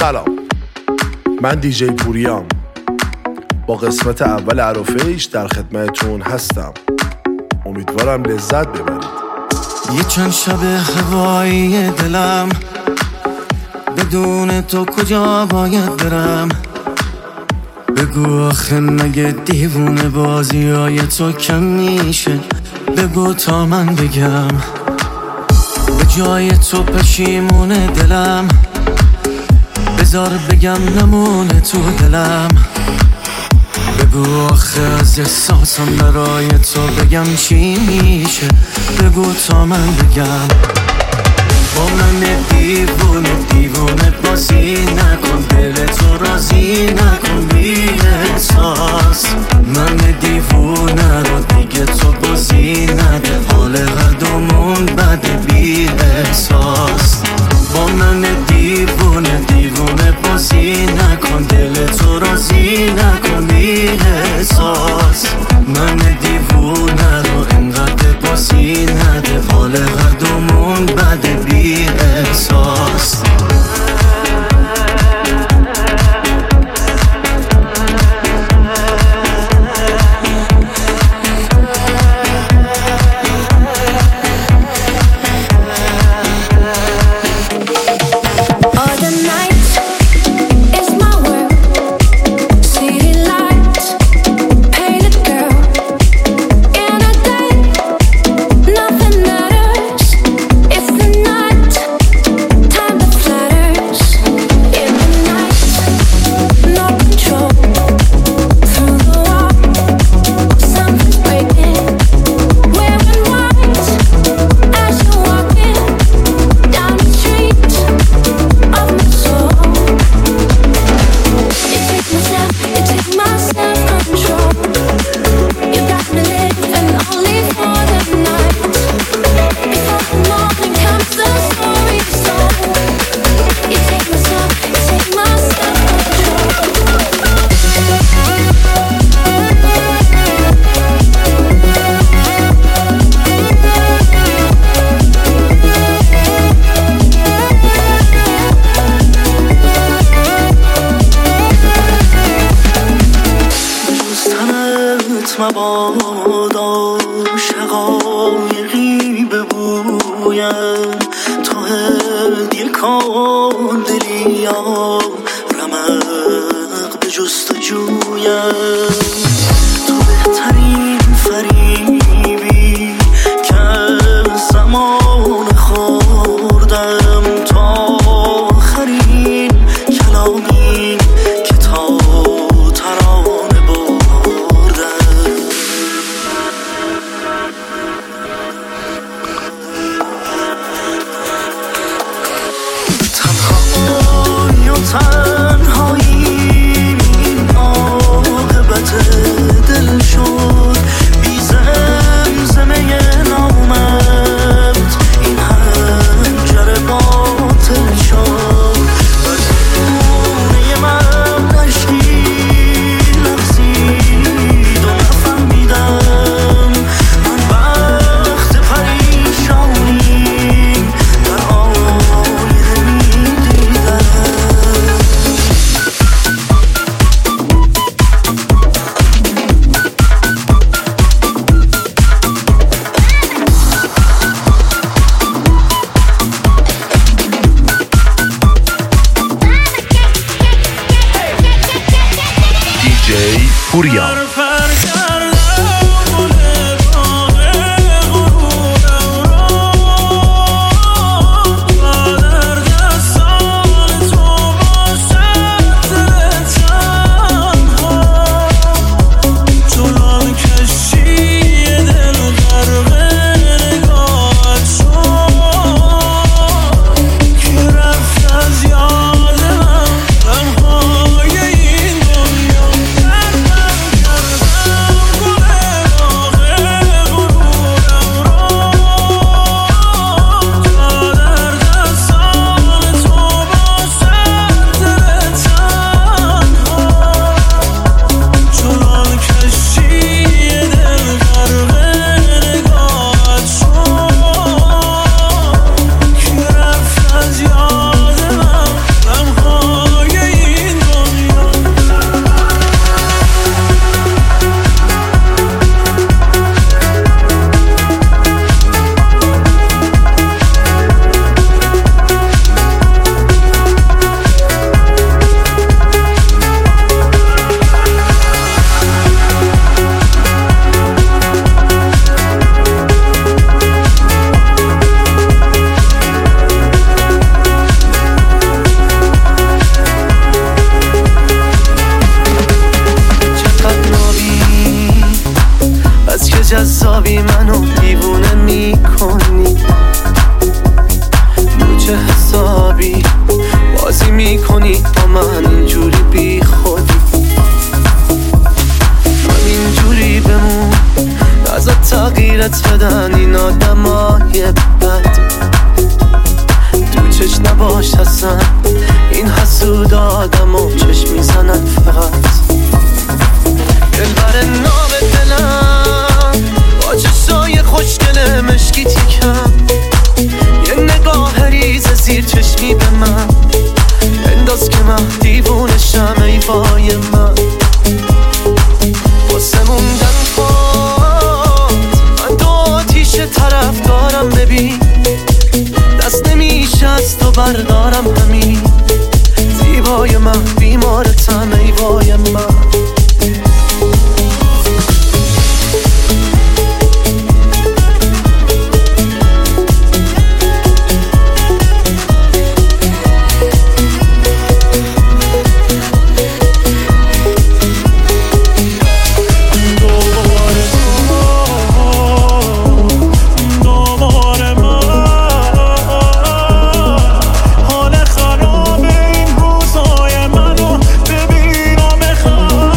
سلام، من دیجی پوریام با قسمت اول عرفه‌ایش در خدمتتون هستم. امیدوارم لذت ببرید. یه چند شب هوایی دلم، بدون تو کجا باید برم؟ بگو آخه مگه دیوونه بازی های تو کم میشه؟ بگو تا من بگم. به جای تو پشیمونه دلم، بذار بگم نمونه تو دلم. بگو آخه از احساسم برای تو بگم چی میشه؟ بگو تا من بگم. با من دیوونه دیوونه بازی نکن، دل تو راضی نکن بی احساس. من دیوونه رو دیگه تو بازی نده، حال هر دومون بده بی احساس. با من دیوونه دیوونه بازی نکن، دل تو راضی نکن بی احساس. من دیوونه رو انقدر بازی نده، حال هر دومون بده بی احساس. مبادا شقایقی ببویم، تو هدیه کن دلیا رمق به جستجویم. تو بهترین فریبی که زمان خوردم، تا آخرین کلامی که تا ترانه تنهایی این عاقبت دل شد، بی زمزمه نامت این حنجره باطل شد. بدونه من عشقی لغزید و نفهمیدم، من وقت پریشانی در آینه میدیدم. دیجی پوریام. آدمای بد تو چشم نباش هستن این حسود آدمو چشم میزنن فقط دلبر نام دلم با چشای خوشگل مشکی تیکم یه نگاه ریز زیر چشمی به من انداز که من دیوونشم ای وای من واسه موندن پات من دو آتیش طرف دارم ببین دست نمیشه از تو بردارم همین زیبای من بیمارتم ای وای من حال خراب این روزای منو ببین و بخواه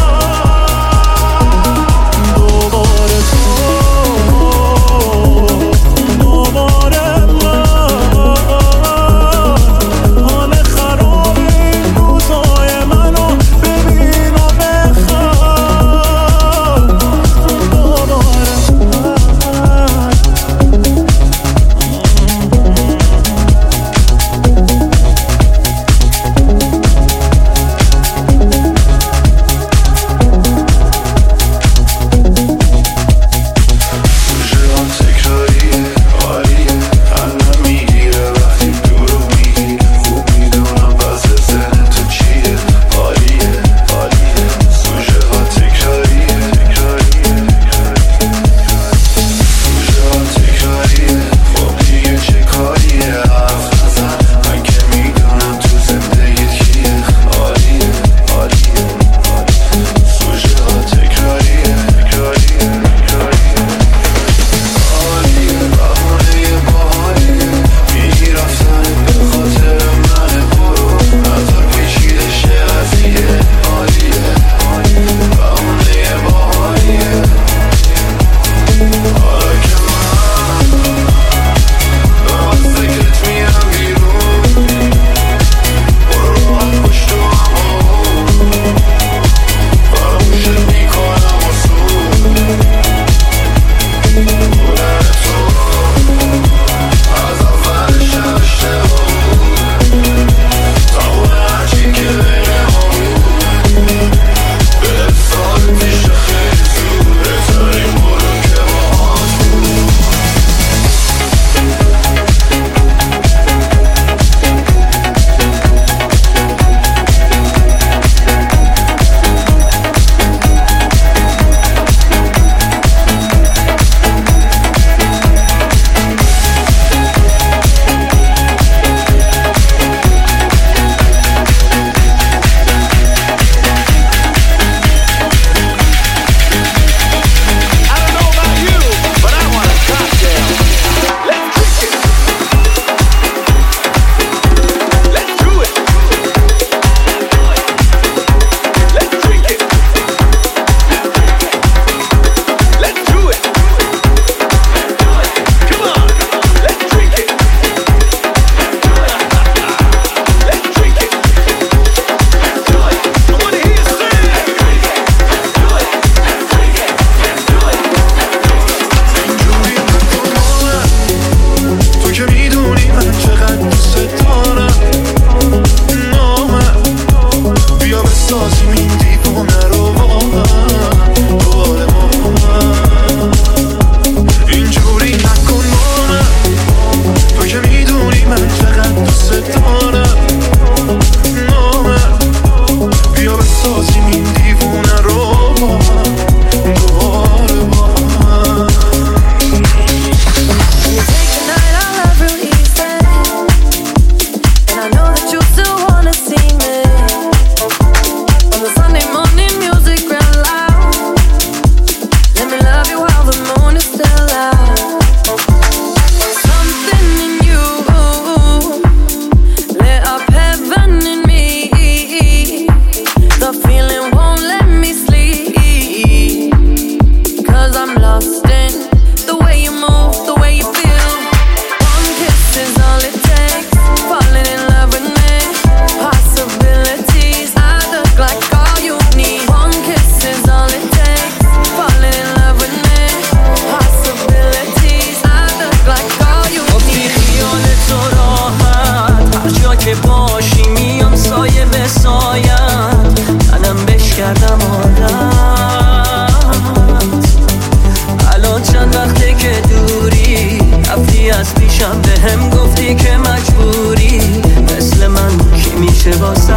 میشم بهم گفتی که مجبوری مثل من کی میشه واسه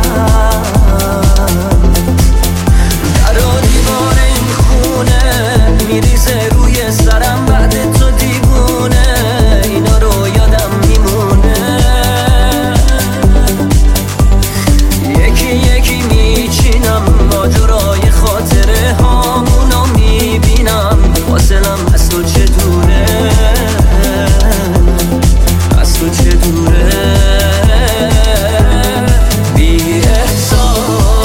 در و دیوار این خونه میریزه روی سرم بعد تو دیوونه اینا رو یادم میمونه یکی یکی میچینم ماجرای خاطره هامونو میبینم فاصلم از تو چه دوره از تو چه دوره بی احساس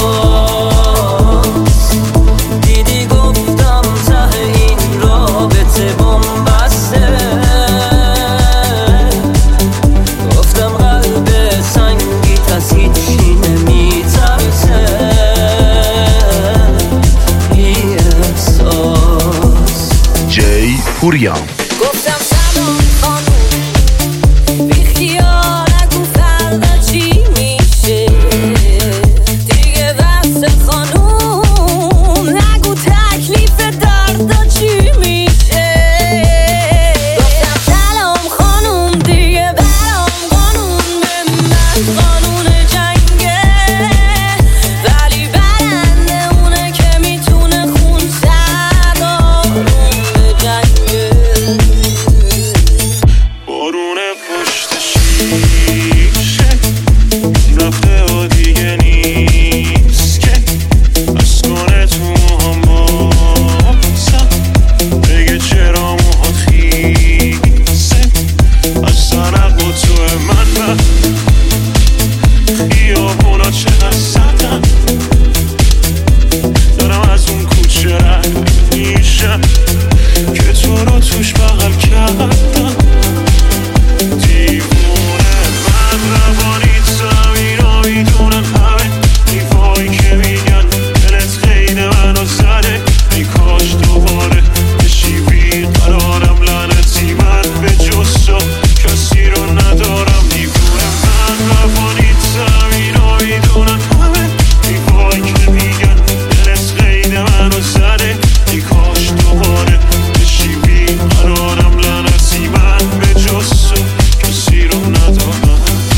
دیدی گفتم ته این رابطه بمبسته گفتم قلب سنگیت از هیچی نمیترسه بی احساس جی پوریان گفتم سلام خانوم بی خیال نگو فردا چی میشه دیگه بس خانوم نگو تکلیف دردا چی میشه گفتم سلام خانوم دیگه برام قانون به من قانون جنگه ولی برنده اونه که میتونه خون سر آروم به جنگه بارون پشت شیشه رفته و دیگه نیست که از کنه تو موهام باسم بگه چرا موها خیسه از سرق و تو من خیابونا چقدر سردن دارم از اون کوچه رد میشم که تو رو توش بغل کردم دیوونه من روانی زمین رو میدونن همه دیوایی که میگن دلت خیلی منو زده ای کاش دوباره بشی بیقرارم لعنتی من به جز تو کسی رو ندارم دیوونه من روانی زمین رو میدونن همه دیوایی که میگن دلت خیلی منو زده ای کاش دوباره بشی بیقرارم لعنتی من به جز تو کسی رو ندارم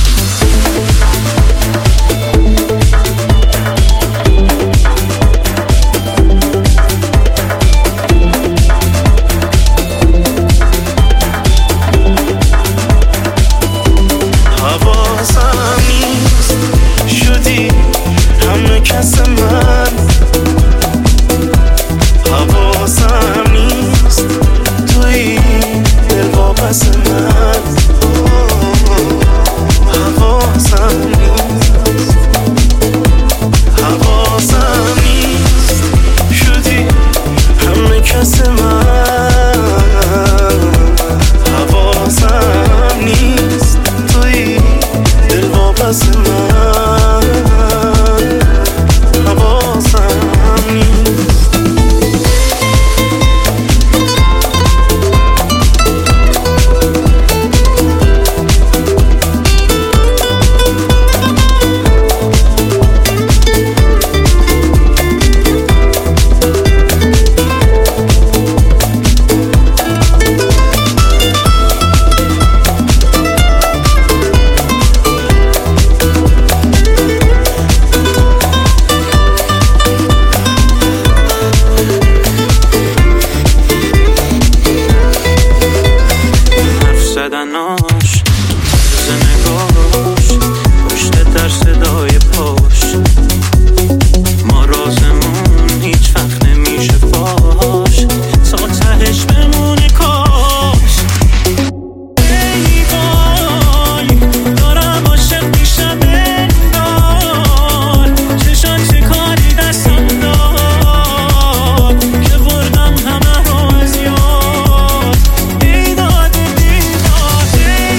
حواسم نیست شدی همه کس من حواسم نیست توی دل واپس من حواسم نیست حواسم نیست شدی همه کس من حواسم نیست توی دل واپس من حواسم نیست حرف زدناش روز نگاش پشت در صدای پاش ما رازمون هیچ وقت نمیشه فاش تا تهش بمونه کاش ای وای دارم عاشق میشم انگار چشان چه کاری دستم داد که بردم همه رو از یاد ای داد ای داد ای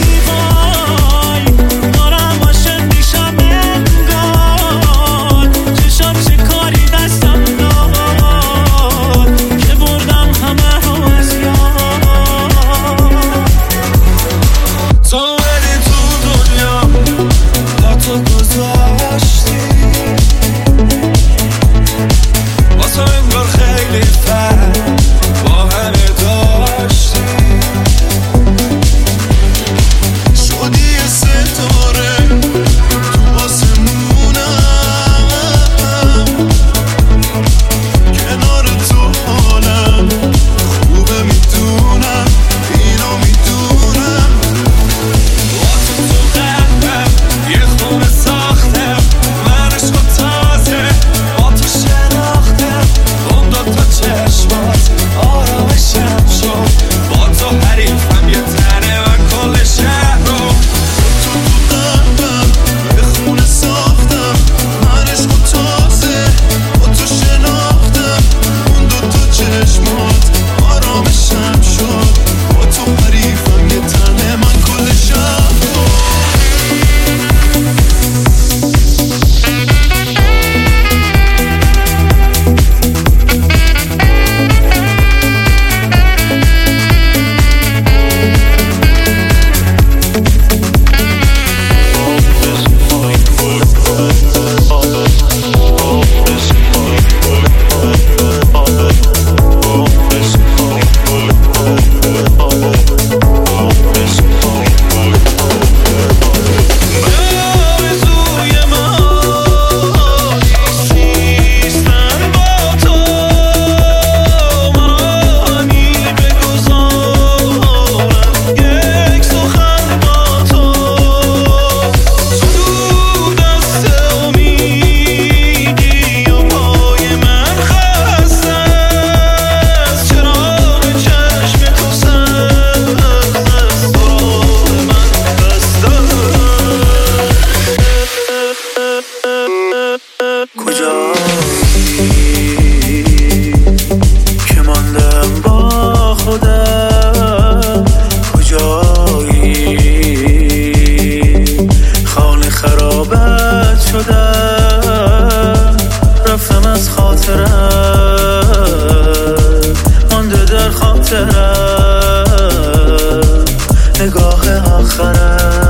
راه آخرم.